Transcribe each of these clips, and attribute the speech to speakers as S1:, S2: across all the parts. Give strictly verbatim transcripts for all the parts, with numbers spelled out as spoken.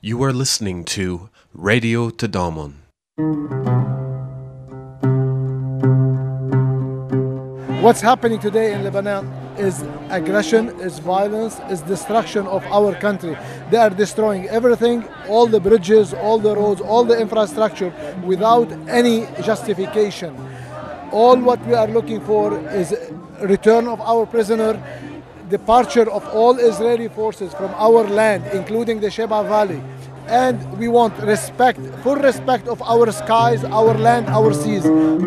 S1: You are listening to Radio Tadamon.
S2: What's happening today in Lebanon is aggression, is violence, is destruction of our country. They are destroying everything, all the bridges, all the roads, all the infrastructure without any justification. All what we are looking for is return of our prisoner, departure of all Israeli forces from our land, including the Sheba Valley. And we want respect, full respect of our skies, our land, our seas.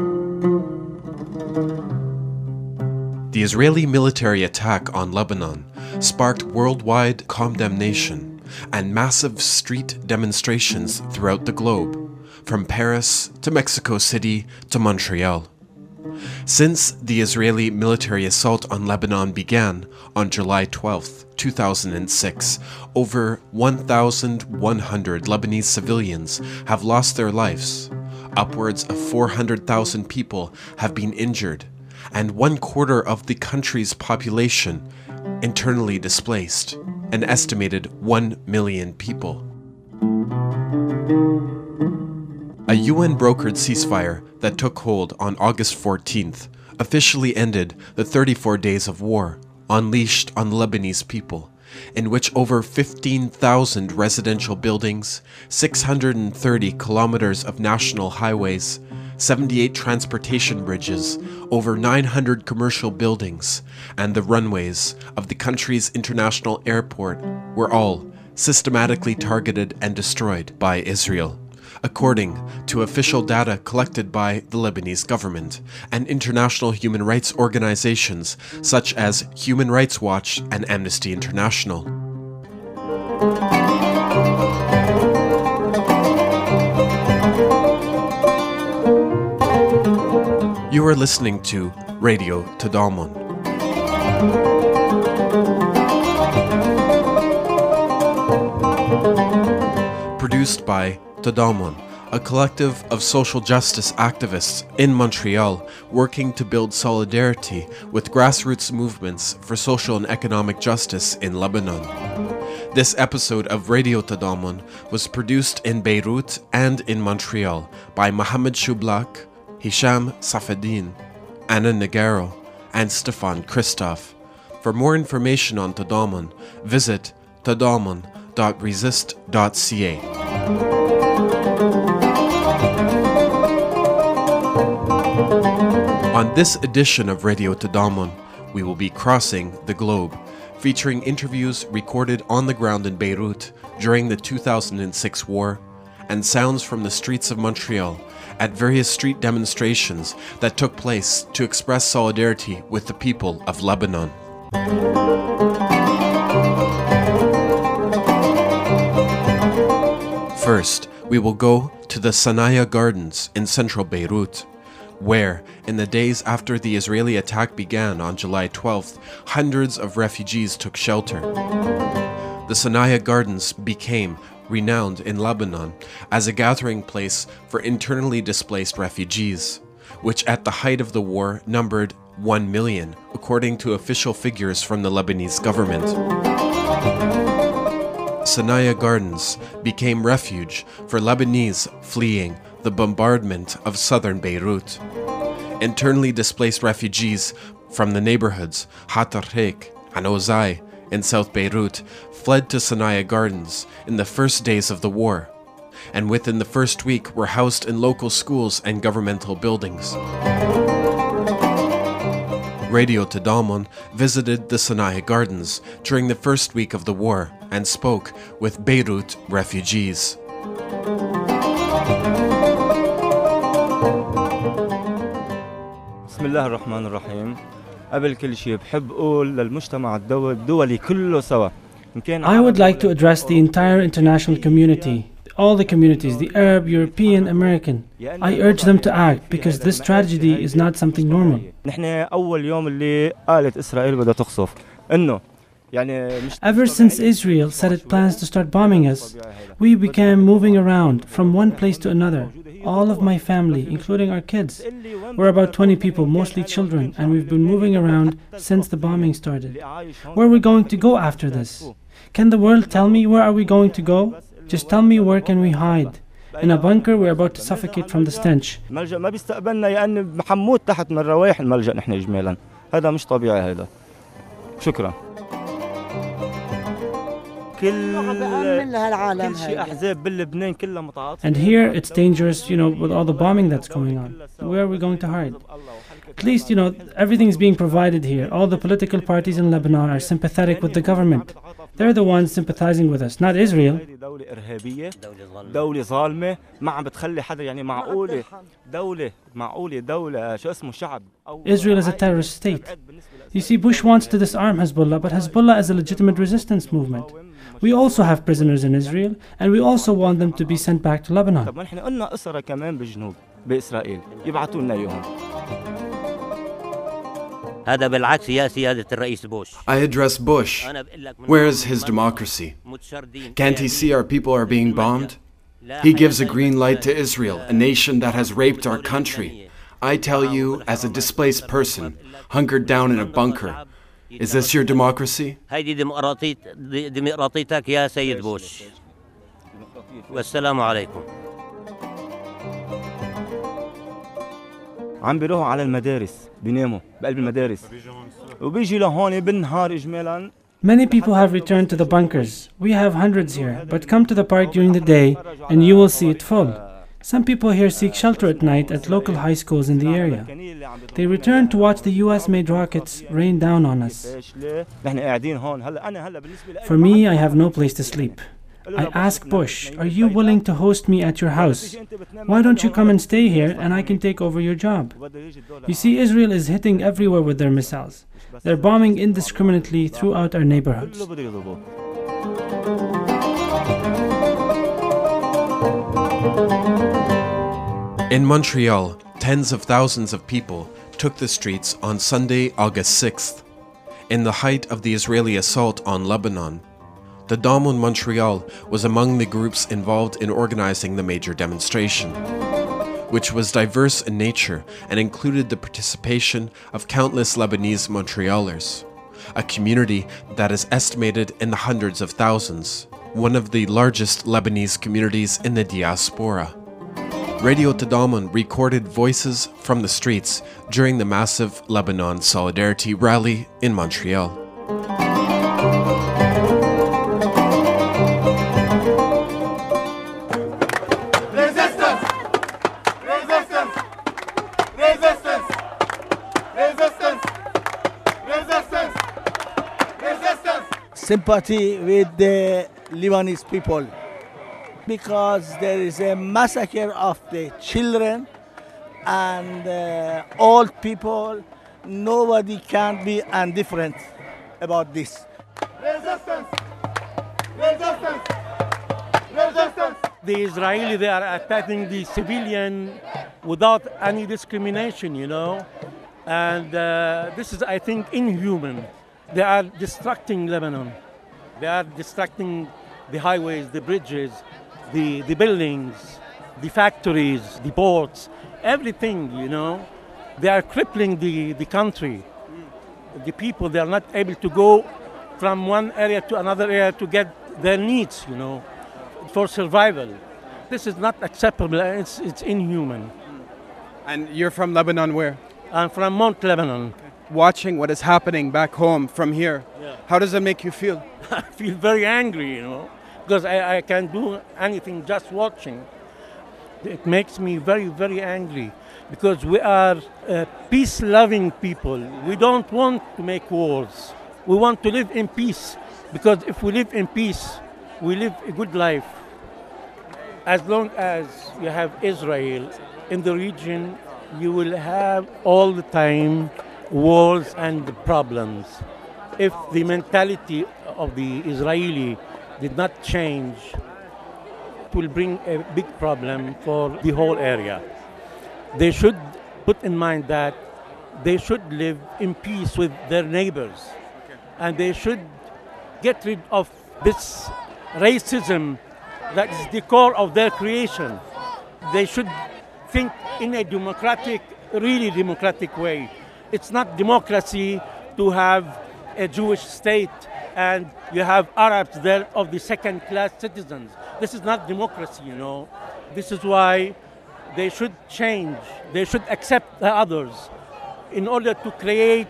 S1: The Israeli military attack on Lebanon sparked worldwide condemnation and massive street demonstrations throughout the globe, from Paris to Mexico City to Montreal. Since the Israeli military assault on Lebanon began on July twelfth, two thousand six, over one thousand one hundred Lebanese civilians have lost their lives, upwards of four hundred thousand people have been injured, and one quarter of the country's population internally displaced, an estimated one million people. A U N-brokered ceasefire that took hold on August fourteenth officially ended the thirty-four days of war unleashed on the Lebanese people, in which over fifteen thousand residential buildings, six hundred thirty kilometers of national highways, seventy-eight transportation bridges, over nine hundred commercial buildings, and the runways of the country's international airport were all systematically targeted and destroyed by Israel, according to official data collected by the Lebanese government and international human rights organizations such as Human Rights Watch and Amnesty International. You are listening to Radio Tadamon. Produced by Tadamon, a collective of social justice activists in Montreal working to build solidarity with grassroots movements for social and economic justice in Lebanon. This episode of Radio Tadamon was produced in Beirut and in Montreal by Mohamed Shublak, Hisham Safadin, Anna Nagaro, and Stefan Christoph. For more information on Tadamon, visit tadamon dot resist dot c a. On this edition of Radio Tadamon, we will be crossing the globe, featuring interviews recorded on the ground in Beirut during the two thousand six war, and sounds from the streets of Montreal at various street demonstrations that took place to express solidarity with the people of Lebanon. First, we will go to the Sanaya Gardens in central Beirut, where, in the days after the Israeli attack began on July twelfth, hundreds of refugees took shelter. The Sanaya Gardens became renowned in Lebanon as a gathering place for internally displaced refugees, which at the height of the war numbered one million, according to official figures from the Lebanese government. Sanaya Gardens became refuge for Lebanese fleeing the bombardment of southern Beirut. Internally displaced refugees from the neighborhoods Hatarhek and Ozai in South Beirut fled to Sanaya Gardens in the first days of the war, and within the first week were housed in local schools and governmental buildings. Radio Tadamon visited the Sanaya Gardens during the first week of the war and spoke with Beirut refugees.
S3: بسم الله الرحمن الرحيم. قبل كل شيء بحب أقول للمجتمع الدولي كله سوا.
S4: I would like to address the entire international community, all the communities, the Arab, European, American. I urge them to act because this tragedy is not something normal.
S3: نحن أول يوم اللي قالت إسرائيل بدها تخصف إنه
S4: Ever since Israel said it plans to start bombing us, we began moving around from one place to another. All of my family, including our kids. We're about twenty people, mostly children, and we've been moving around since the bombing started. Where are we going to go after this? Can the world tell me where are we going to go? Just tell me where can we hide? In a bunker, we're about to suffocate from the stench.
S3: الملجأ ما بيستقبلنا يعني محمود تحت من روايح الملجأ نحن إجمالا. هذا مش طبيعي هذا. شكرا. كل شيء أحزاب بلبنان كلها متعاطفة.
S4: And here it's dangerous, you know, with all the bombing that's going on. Where are we going to hide? At least, you know, everything's being provided here. All the political parties in Lebanon are sympathetic with the government. They're the ones sympathizing with us, not Israel.
S3: دولة إرهابية، دولة ظالمة، ما عم بتخلي حدا يعني معقولة، دولة معقولة دولة شو اسمه شعب.
S4: Israel is a terrorist state. You see, Bush wants to disarm Hezbollah, but Hezbollah is a legitimate resistance movement. We also have prisoners in Israel, and we also want them to be sent back to Lebanon.
S3: طب نحن قلنا أسرة كمان بالجنوب بإسرائيل، يبعثوا لنا إياهم.
S5: هذا بالعكس يا سيادة الرئيس بوش.
S6: I address Bush. Where is his democracy? Can't he see our people are being bombed? He gives a green light to Israel, a nation that has raped our country. I tell you, as a displaced person, hunkered down in a bunker, is this your democracy?
S5: هيدي ديمقراطية ديمقراطيتك يا سيد بوش. والسلام عليكم.
S3: عم بيروحوا على المدارس بيناموا بقلب المدارس وبيجي لهون بالنهار إجمالا.
S4: Many people have returned to the bunkers. We have hundreds here, but come to the park during the day and you will see it full. Some people here seek shelter at night at local high schools in the area. They return to watch the U S-made rockets rain down on us. For me, I have no place to sleep. I ask Bush, are you willing to host me at your house? Why don't you come and stay here and I can take over your job? You see, Israel is hitting everywhere with their missiles. They're bombing indiscriminately throughout our neighborhoods.
S1: In Montreal, tens of thousands of people took the streets on Sunday, August sixth. In the height of the Israeli assault on Lebanon, the Damun Montreal was among the groups involved in organizing the major demonstration, which was diverse in nature and included the participation of countless Lebanese Montrealers, a community that is estimated in the hundreds of thousands, one of the largest Lebanese communities in the diaspora. Radio Tadamon recorded voices from the streets during the massive Lebanon Solidarity rally in Montreal.
S7: Resistance! Resistance! Resistance! Resistance! Resistance! Resistance!
S8: Sympathy with the Lebanese people, because there is a massacre of the children and uh, old people. Nobody can be indifferent about this.
S7: Resistance! Resistance! Resistance!
S9: The Israeli, they are attacking the civilian without any discrimination, you know. And uh, this is, I think, inhuman. They are destructing Lebanon. They are destructing the highways, the bridges, the, the buildings, the factories, the ports, everything, you know. They are crippling the, the country. The people, they are not able to go from one area to another area to get their needs, you know, for survival. This is not acceptable. It's, it's inhuman.
S10: And you're from Lebanon, where?
S9: I'm from Mount Lebanon.
S10: Watching what is happening back home from here,
S9: Yeah.
S10: how does it make you feel?
S9: I feel very angry, you know, because I, I can't do anything just watching. It makes me very, very angry because we are uh, peace-loving people. We don't want to make wars. We want to live in peace because if we live in peace, we live a good life. As long as you have Israel in the region, you will have all the time wars and problems. If the mentality of the Israeli did not change, it will bring a big problem for the whole area. They should put in mind that they should live in peace with their neighbors, and they should get rid of this racism that is the core of their creation. They should think in a democratic, really democratic way. It's not democracy to have a Jewish state and you have Arabs there of the second-class citizens. This is not democracy, you know. This is why they should change. They should accept the others in order to create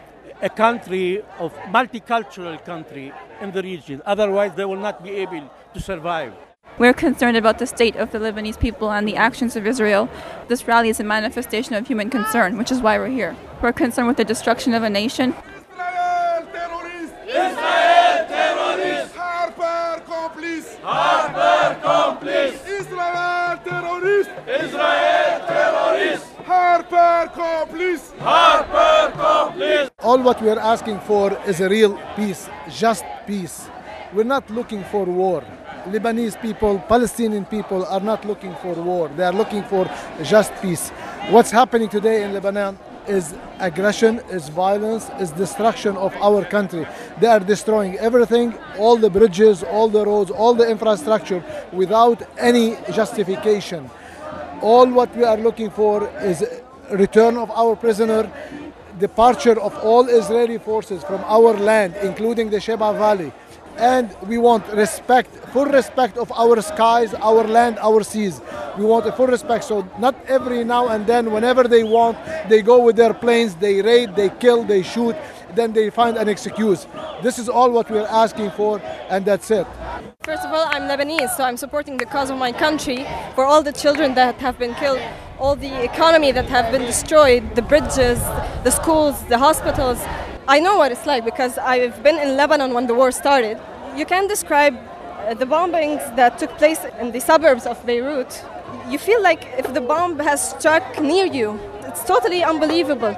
S9: a country of multicultural country in the region. Otherwise, they will not be able to survive.
S11: We're concerned about the state of the Lebanese people and the actions of Israel. This rally is a manifestation of human concern, which is why we're here. We're concerned with the destruction of a nation.
S7: Israel terrorist! Israel terrorist! Harper complice! Harper complice! Israel terrorist! Israel terrorist! Harper complice! Harper complice!
S2: All what we are asking for is a real peace, just peace. We're not looking for war. Lebanese people, Palestinian people are not looking for war. They are looking for just peace. What's happening today in Lebanon is aggression, is violence, is destruction of our country. They are destroying everything, all the bridges, all the roads, all the infrastructure without any justification. All what we are looking for is return of our prisoner, departure of all Israeli forces from our land, including the Sheba Valley. And we want respect, full respect of our skies, our land, our seas. We want a full respect. So not every now and then, whenever they want, they go with their planes, they raid, they kill, they shoot, then they find an excuse. This is all what we're asking for, and that's it.
S12: First of all, I'm Lebanese, so I'm supporting the cause of my country for all the children that have been killed, all the economy that have been destroyed, the bridges, the schools, the hospitals. I know what it's like because I've been in Lebanon when the war started. You can describe the bombings that took place in the suburbs of Beirut. You feel like if the bomb has struck near you, it's totally unbelievable.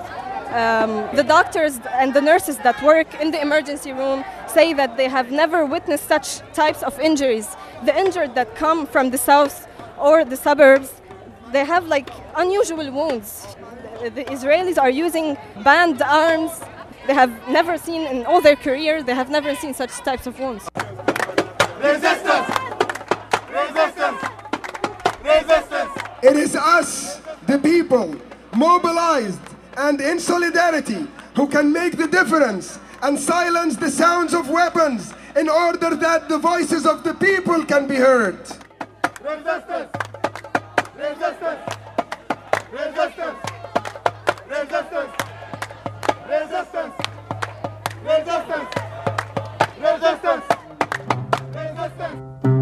S12: Um, the doctors and the nurses that work in the emergency room say that they have never witnessed such types of injuries. The injured that come from the south or the suburbs, they have like unusual wounds. The Israelis are using banned arms. They have never seen in all their career, they have never seen such types of wounds.
S7: Resistance! Resistance! Resistance!
S13: It is us, the people, mobilized and in solidarity, who can make the difference and silence the sounds of weapons in order that the voices of the people can be heard.
S7: Resistance! Resistance! Resistance! Resistance! Resistance! Resistance! Resistance! Resistance!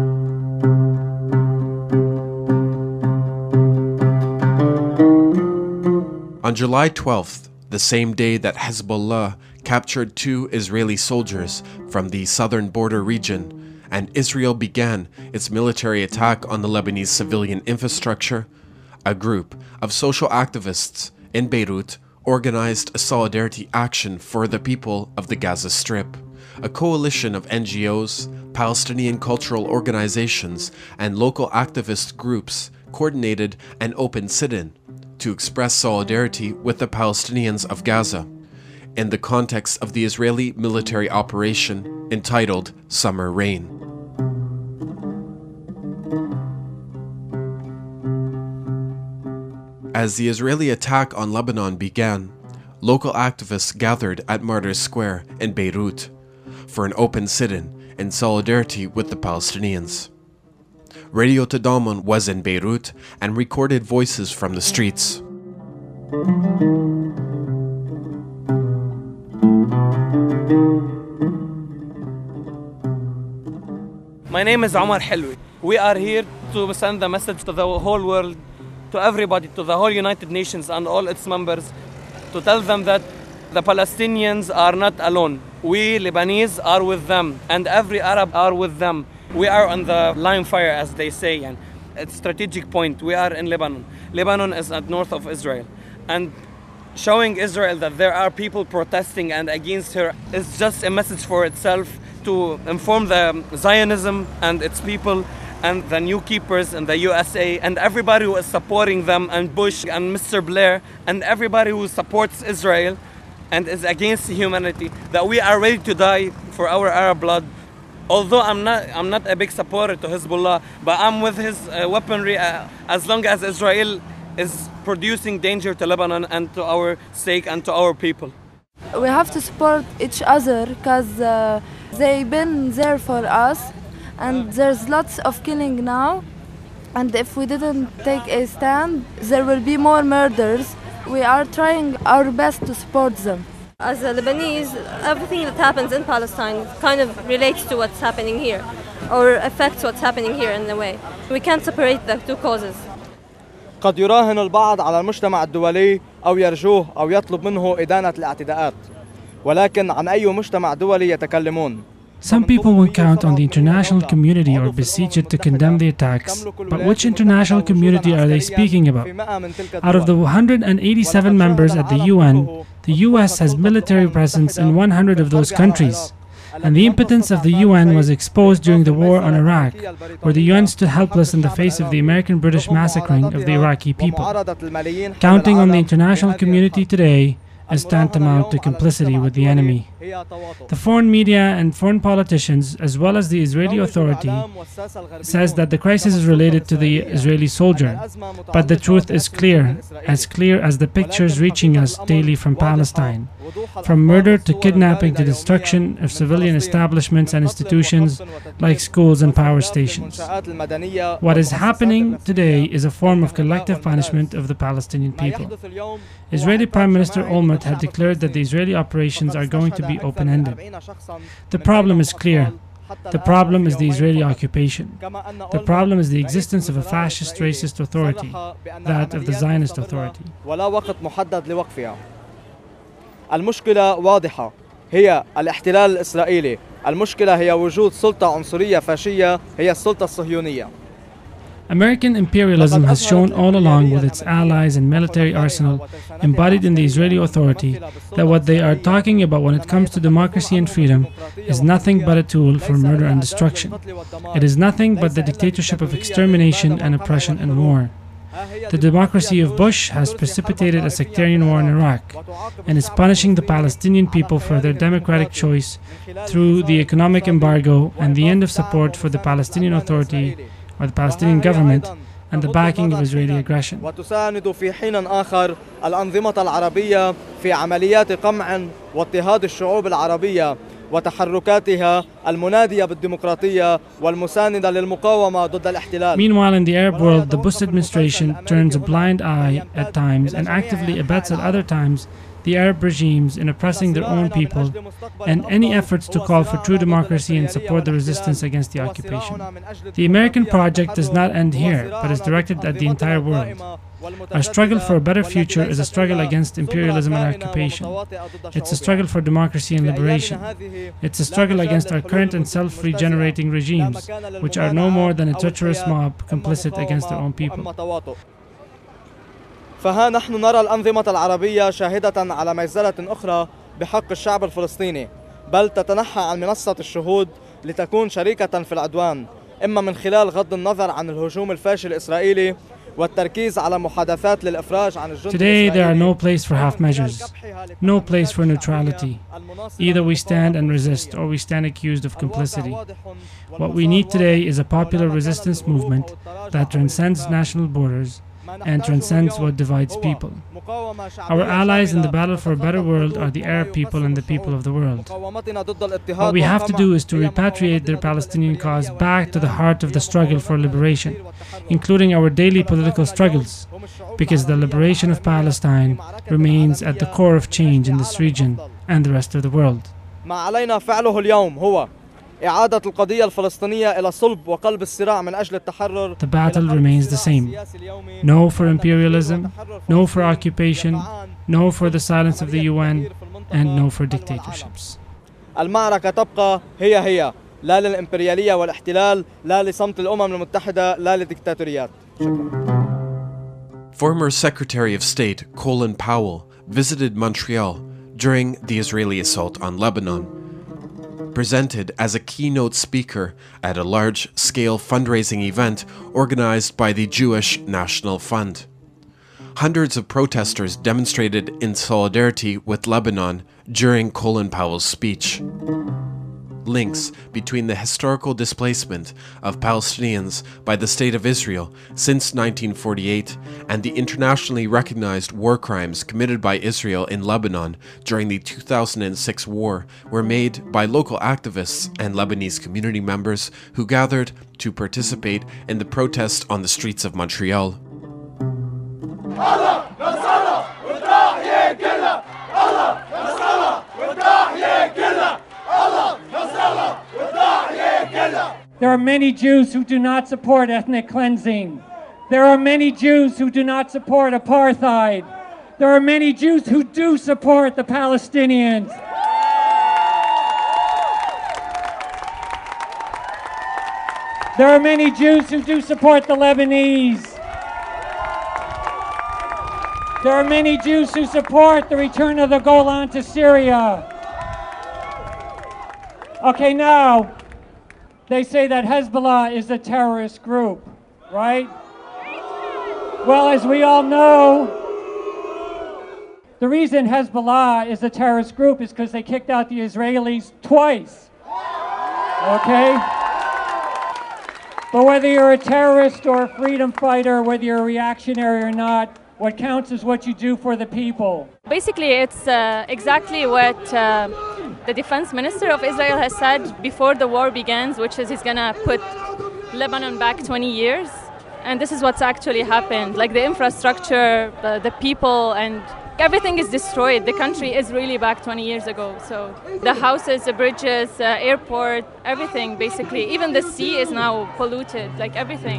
S1: On July twelfth, the same day that Hezbollah captured two Israeli soldiers from the southern border region and Israel began its military attack on the Lebanese civilian infrastructure, a group of social activists in Beirut organized a solidarity action for the people of the Gaza Strip. A coalition of N G Os, Palestinian cultural organizations, and local activist groups coordinated an open sit-in to express solidarity with the Palestinians of Gaza in the context of the Israeli military operation entitled Summer Rain. As the Israeli attack on Lebanon began, local activists gathered at Martyrs Square in Beirut for an open sit-in in solidarity with the Palestinians. Radio Tadamon was in Beirut and recorded voices from the streets.
S14: My name is Omar Helwi. We are here to send the message to the whole world, to everybody, to the whole United Nations and all its members, to tell them that the Palestinians are not alone. We Lebanese are with them, and every Arab are with them. We are on the line fire, as they say, and it's a strategic point. We are in Lebanon. Lebanon is at north of Israel, and showing Israel that there are people protesting and against her is just a message for itself to inform the Zionism and its people and the new keepers in the U S A and everybody who is supporting them, and Bush and Mister Blair and everybody who supports Israel and is against humanity, that we are ready to die for our Arab blood. Although I'm not, I'm not a big supporter to Hezbollah, but I'm with his uh, weaponry uh, as long as Israel is producing danger to Lebanon and to our sake and to our people.
S15: We have to support each other because uh, they've been there for us, and there's lots of killing now. And if we didn't take a stand, there will be more murders. We are trying our best to support them.
S12: As a Lebanese, everything that happens in Palestine kind of relates to what's happening here, or affects what's happening here in a way. We can't separate the two causes.
S16: قد يراهن البعض على المجتمع الدولي أو يرجوه أو يطلب منه إدانة الاعتداءات، ولكن عن أي مجتمع دولي يتكلمون؟
S4: Some people will count on the international community or beseech it to condemn the attacks, but which international community are they speaking about? Out of the one hundred eighty-seven members at the U N, the U S has military presence in one hundred of those countries, and the impotence of the U N was exposed during the war on Iraq, where the U N stood helpless in the face of the American-British massacring of the Iraqi people. Counting on the international community today is tantamount to complicity with the enemy. The foreign media and foreign politicians, as well as the Israeli Authority, says that the crisis is related to the Israeli soldier. But the truth is clear, as clear as the pictures reaching us daily from Palestine. From murder to kidnapping to destruction of civilian establishments and institutions like schools and power stations. What is happening today is a form of collective punishment of the Palestinian people. Israeli Prime Minister Olmert had declared that the Israeli operations are going to be open-ended. The problem is clear. The problem is the Israeli occupation. The problem is the existence of a fascist racist authority, that of the Zionist authority.
S16: المشكلة واضحة، هي الاحتلال الإسرائيلي. المشكلة هي وجود سلطة عنصرية فاشية، هي السلطة الصهيونية.
S4: American imperialism has shown all along with its allies and military arsenal embodied in the Israeli Authority that what they are talking about when it comes to democracy and freedom is nothing but a tool for murder and destruction. It is nothing but the dictatorship of extermination and oppression and war. The democracy of Bush has precipitated a sectarian war in Iraq and is punishing the Palestinian people for their democratic choice through the economic embargo and the end of support for the Palestinian Authority or the Palestinian government and the backing of Israeli aggression.
S16: وتساند في حين آخر الأنظمة العربية في عمليات قمع واضطهاد الشعوب العربية وتحركاتها المنادية بالديمقراطية والمساندة للمقاومة ضد الاحتلال.
S4: Meanwhile, in the Arab world, the Bush administration turns a blind eye at times and actively abets at other times the Arab regimes in oppressing their own people and any efforts to call for true democracy and support the resistance against the occupation. The American project does not end here, but is directed at the entire world. Our struggle for a better future is a struggle against imperialism and occupation. It's a struggle for democracy and liberation. It's a struggle against our current and self-regenerating regimes, which are no more than a treacherous mob complicit against their own people.
S16: فها نحن نرى الأنظمة العربية شاهدة على ميزلة أخرى بحق الشعب الفلسطيني، بل تتنحى عن منصة الشهود لتكون شريكة في العدوان، إما من خلال غض النظر عن الهجوم الفاشل الإسرائيلي والتركيز على محادثات للإفراج عن الجند
S4: Today there are no place for half measures, no place for neutrality. Either we stand and resist or we stand accused of complicity. What we need today is a popular resistance movement that transcends national borders and transcends what divides people. Our allies in the battle for a better world are the Arab people and the people of the world. What we have to do is to repatriate their Palestinian cause back to the heart of the struggle for liberation, including our daily political struggles, because the liberation of Palestine remains at the core of change in this region and the rest of the world.
S16: إعادة القضية الفلسطينية إلى صلب وقلب الصراع من أجل التحرر.
S4: The battle remains the same. No for imperialism, no for occupation, no for the silence of the U N, and no for dictatorships.
S16: المعركة تبقى هي هي، لا للإمبريالية والاحتلال، لا لصمت الأمم المتحدة، لا للدكتاتوريات.
S1: Former Secretary of State Colin Powell visited Montreal during the Israeli assault on Lebanon, presented as a keynote speaker at a large-scale fundraising event organized by the Jewish National Fund. Hundreds of protesters demonstrated in solidarity with Lebanon during Colin Powell's speech. links between the historical displacement of Palestinians by the State of Israel since nineteen forty-eight and the internationally recognized war crimes committed by Israel in Lebanon during the two thousand six war were made by local activists and Lebanese community members who gathered to participate in the protest on the streets of Montreal.
S17: There are many Jews who do not support ethnic cleansing. There are many Jews who do not support apartheid. There are many Jews who do support the Palestinians. There are many Jews who do support the Lebanese. There are many Jews who support the return of the Golan to Syria. Okay, now, they say that Hezbollah is a terrorist group, right? Well, as we all know, the reason Hezbollah is a terrorist group is because they kicked out the Israelis twice, okay? But whether you're a terrorist or a freedom fighter, whether you're a reactionary or not, what counts is what you do for the people.
S18: Basically, it's uh, exactly what uh, the defense minister of Israel has said before the war begins, which is he's going to put Lebanon back twenty years. And this is what's actually happened. Like the infrastructure, the, the people, and everything is destroyed. The country is really back twenty years ago. So the houses, the bridges, uh, airport, everything basically. Even the sea is now polluted, like everything.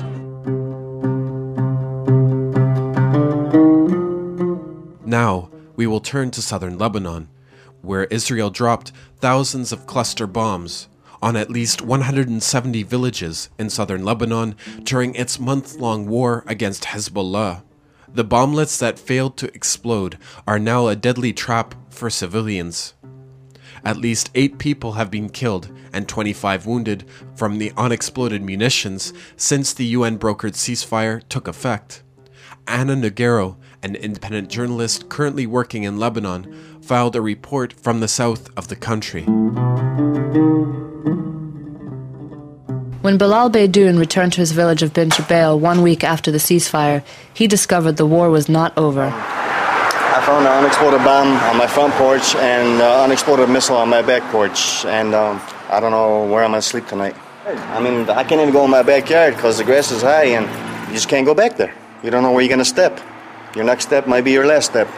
S1: Now, we will turn to southern Lebanon, where Israel dropped thousands of cluster bombs on at least one hundred seventy villages in southern Lebanon during its month-long war against Hezbollah. The bomblets that failed to explode are now a deadly trap for civilians. At least eight people have been killed and twenty-five wounded from the unexploded munitions since the U N-brokered ceasefire took effect. Anna Nogaro, an independent journalist currently working in Lebanon, filed a report from the south of the country.
S19: When Bilal Beydoun returned to his village of Bin Jbeil one week after the ceasefire, he discovered the war was not over.
S20: I found an unexploded bomb on my front porch and an unexploded missile on my back porch, and um, I don't know where I'm going to sleep tonight. I mean, I can't even go in my backyard because the grass is high and you just can't go back there. You don't know where you're going to step. Your next step might be your last step.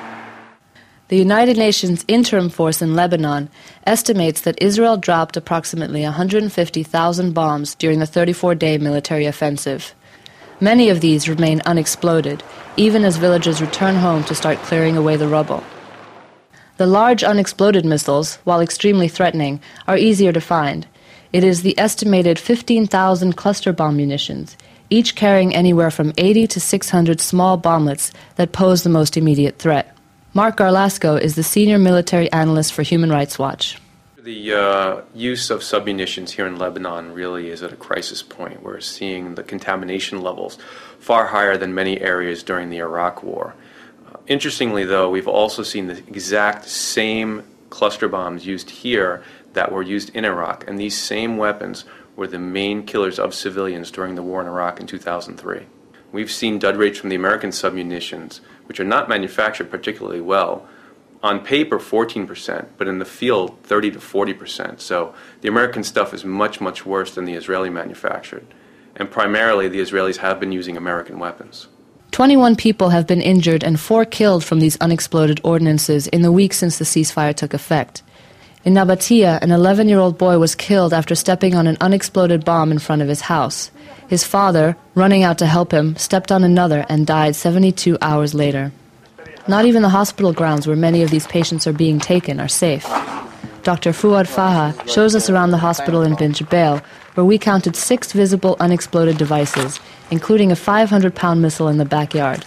S19: The United Nations Interim Force in Lebanon estimates that Israel dropped approximately one hundred fifty thousand bombs during the thirty-four day military offensive. Many of these remain unexploded, even as villagers return home to start clearing away the rubble. The large unexploded missiles, while extremely threatening, are easier to find. It is the estimated fifteen thousand cluster bomb munitions, each carrying anywhere from eighty to six hundred small bomblets that pose the most immediate threat. Mark Garlasco is the senior military analyst for Human Rights Watch.
S21: The uh, use of submunitions here in Lebanon really is at a crisis point. We're seeing the contamination levels far higher than many areas during the Iraq War. Uh, interestingly, though, we've also seen the exact same cluster bombs used here that were used in Iraq, and these same weapons were the main killers of civilians during the war in Iraq in two thousand three. We've seen dud rates from the American submunitions, which are not manufactured particularly well, on paper fourteen percent, but in the field thirty to forty percent. So the American stuff is much, much worse than the Israeli manufactured. And primarily the Israelis have been using American weapons.
S19: twenty-one people have been injured and four killed from these unexploded ordinances in the week since the ceasefire took effect. In Nabatea, an eleven-year-old boy was killed after stepping on an unexploded bomb in front of his house. His father, running out to help him, stepped on another and died seventy-two hours later. Not even the hospital grounds where many of these patients are being taken are safe. Doctor Fuad Faha shows us around the hospital in Bin Jbeil, where we counted six visible unexploded devices, including a five hundred pound missile in the backyard.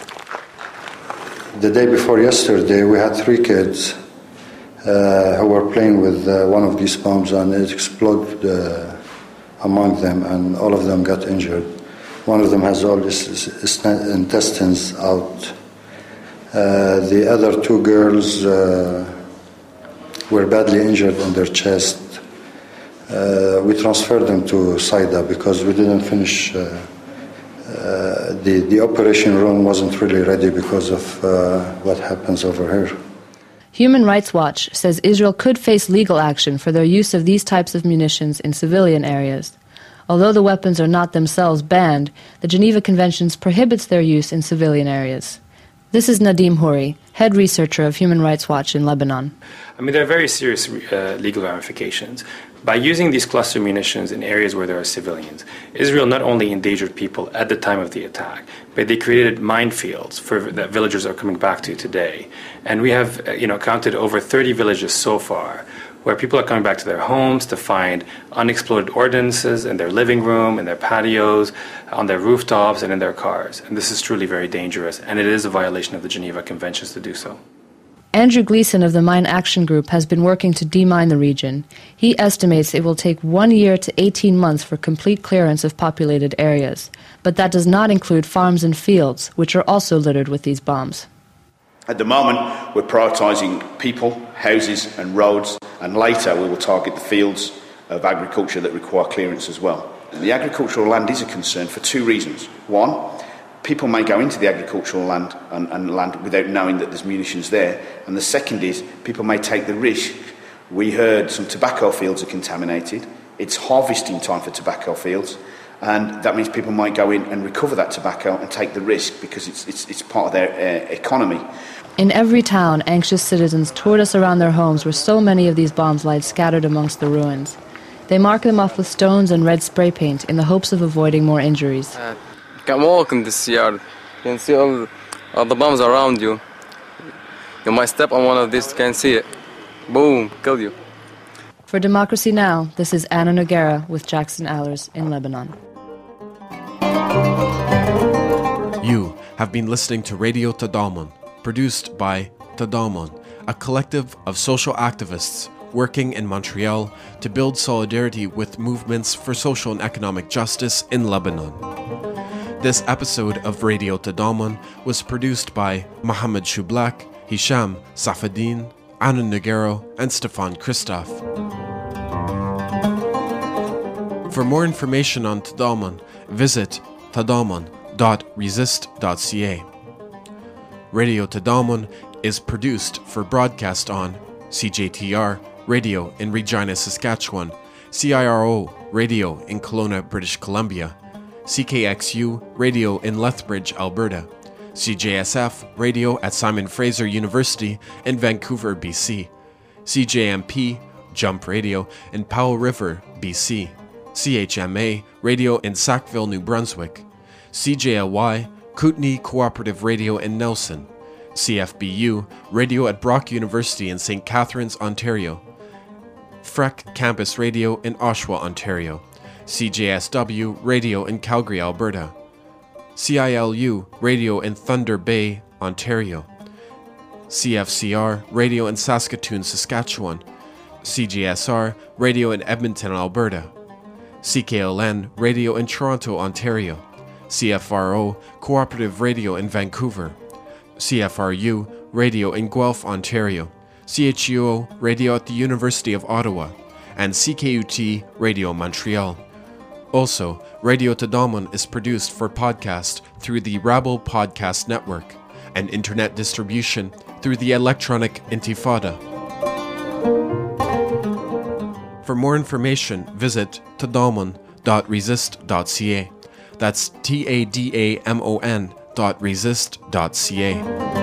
S22: The day before yesterday, we had three kids uh, who were playing with uh, one of these bombs, and it exploded uh, among them, and all of them got injured. One of them has all his, his intestines out. Uh, the other two girls uh, were badly injured on their chest. uh, we transferred them to Saida because we didn't finish. Uh, uh, the the operation room wasn't really ready because of uh, what happens over here.
S19: Human Rights Watch says Israel could face legal action for their use of these types of munitions in civilian areas. Although the weapons are not themselves banned, the Geneva Conventions prohibits their use in civilian areas. This is Nadim Houri, head researcher of Human Rights Watch in Lebanon.
S5: I mean, there are very serious uh, legal ramifications. By using these cluster munitions in areas where there are civilians, Israel not only endangered people at the time of the attack, but they created minefields for that villagers are coming back to today. And we have, uh, you know, counted over thirty villages so far, where people are coming back to their homes to find unexploded ordnances in their living room, in their patios, on their rooftops, and in their cars. And this is truly very dangerous, and it is a violation of the Geneva Conventions to do so.
S19: Andrew Gleason of the Mine Action Group has been working to demine the region. He estimates it will take one year to eighteen months for complete clearance of populated areas. But that does not include farms and fields, which are also littered with these bombs.
S6: At the moment, we're prioritising people, houses and roads, and later we will target the fields of agriculture that require clearance as well. The agricultural land is a concern for two reasons. One, people may go into the agricultural land and, and land without knowing that there's munitions there. And the second is, people may take the risk. We heard some tobacco fields are contaminated. It's harvesting time for tobacco fields. And that means people might go in and recover that tobacco and take the risk because it's, it's, it's part of their uh, economy.
S19: In every town, anxious citizens toured us around their homes where so many of these bombs lie scattered amongst the ruins. They mark them off with stones and red spray paint in the hopes of avoiding more injuries.
S23: Uh, you can walk in this yard. You can see all, all the bombs around you. You might step on one of these, you can see it. Boom, kill you.
S19: For Democracy Now!, this is Anna Noguera with Jackson Allers in Lebanon.
S1: You have been listening to Radio Tadamon, produced by Tadamon, a collective of social activists working in Montreal to build solidarity with movements for social and economic justice in Lebanon. This episode of Radio Tadamon was produced by Mohammed Shublak, Hisham Safadin, Anna Noguera, and Stefan Christoph. For more information on Tadamon, visit tadamon dot resist dot c a. Radio Tadamon is produced for broadcast on C J T R Radio in Regina, Saskatchewan, C I R O Radio in Kelowna, British Columbia, C K X U Radio in Lethbridge, Alberta, C J S F Radio at Simon Fraser University in Vancouver, B C, C J M P Jump Radio in Powell River, B C, C H M A Radio in Sackville, New Brunswick, C J L Y Kootenay Cooperative Radio in Nelson, C F B U Radio at Brock University in Saint Catharines, Ontario, F R E C Campus Radio in Oshawa, Ontario, C J S W Radio in Calgary, Alberta, C I L U Radio in Thunder Bay, Ontario, C F C R Radio in Saskatoon, Saskatchewan, C J S R Radio in Edmonton, Alberta, C K L N Radio in Toronto, Ontario, C F R O Cooperative Radio in Vancouver, C F R U Radio in Guelph, Ontario, C H U O Radio at the University of Ottawa, and C K U T Radio Montreal. Also, Radio Tadamon is produced for podcast through the Rabble Podcast Network and internet distribution through the Electronic Intifada. For more information, visit tadamon dot resist dot c a. That's T A D A M O N dot resist dot c a.